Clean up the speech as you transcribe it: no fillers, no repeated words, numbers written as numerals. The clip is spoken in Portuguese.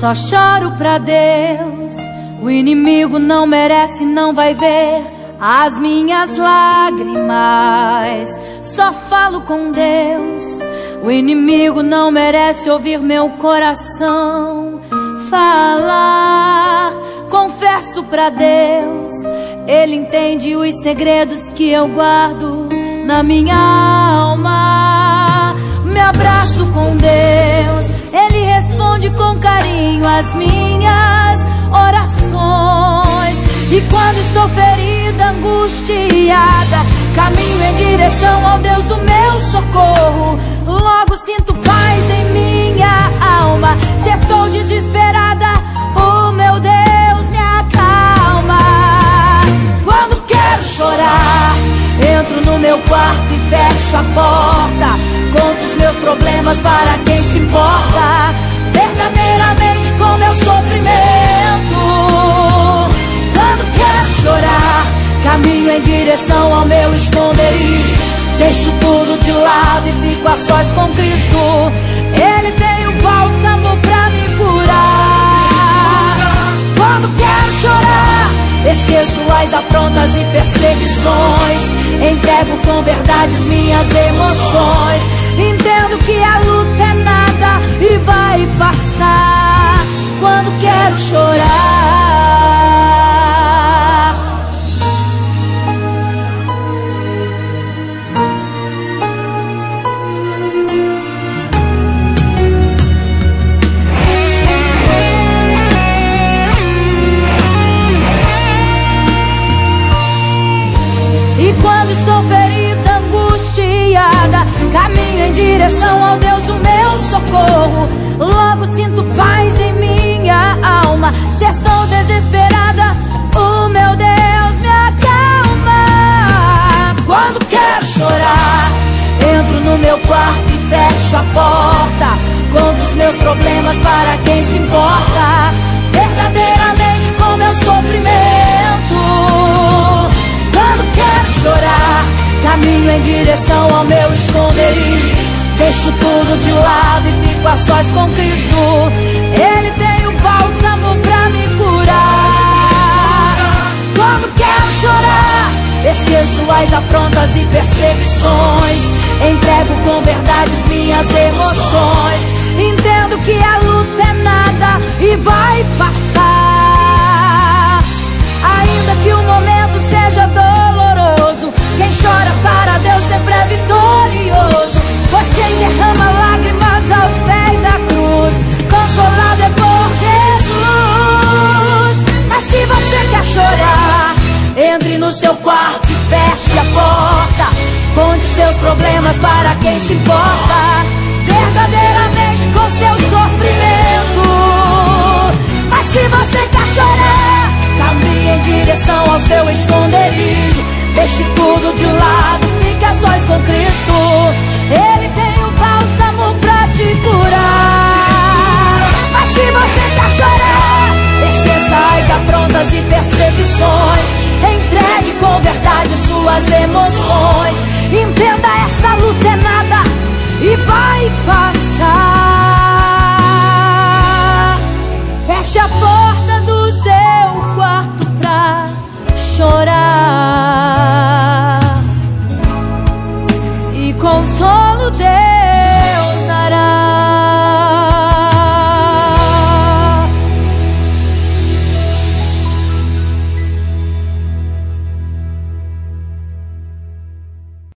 Só choro pra Deus. O inimigo não merece, não vai ver as minhas lágrimas. Só falo com Deus. O inimigo não merece ouvir meu coração falar. Confesso pra Deus, Ele entende os segredos que eu guardo na minha alma. Me abraço com Deus, Ele responde com carinho as minhas orações. E quando estou ferida, angustiada, caminho em direção ao Deus do meu socorro. Logo sinto paz em minha alma. Se estou desesperada, o meu Deus me acalma. Quando quero chorar, entro no meu quarto e fecho a porta. Conto os meus problemas para quem se importa verdadeiramente com meu sofrimento. Quando quero chorar, caminho em direção ao meu esconderijo. Deixo tudo de lado e fico a sós com Cristo. Ele tem o bálsamo pra me curar. Quando quero chorar, esqueço as afrontas e perseguições. Entrego com verdade as minhas emoções. Entendo que a luta é nada e vai passar. Quando quero chorar. E quando estou ferida, angustiada, caminho em direção ao Deus do meu socorro. Logo sinto paz em minha alma. Se estou desesperada, o meu Deus me acalma. Quando quero chorar, entro no meu quarto e fecho a porta. Conto os meus problemas para quem se importa verdadeiramente com meu sofrimento. Quando quero chorar, caminho em direção ao meu esconderijo. Deixo tudo de lado e fico a sós com Cristo. Ele tem o bálsamo pra me curar. Quando quero chorar, esqueço as afrontas e perseguições. Entrego com verdade as minhas emoções. Entendo que a luta é nada e vai passar. Ainda que o momento seja doloroso, quem chora para Deus sempre é vitorioso. Pois quem derrama lágrimas aos pés da cruz, consolado é por Jesus. Mas se você quer chorar, entre no seu quarto e feche a porta. Conte seus problemas para quem se importa verdadeiramente com seu sofrimento. Mas se você quer chorar, caminhe em direção ao seu esconderijo. Deixe tudo de lado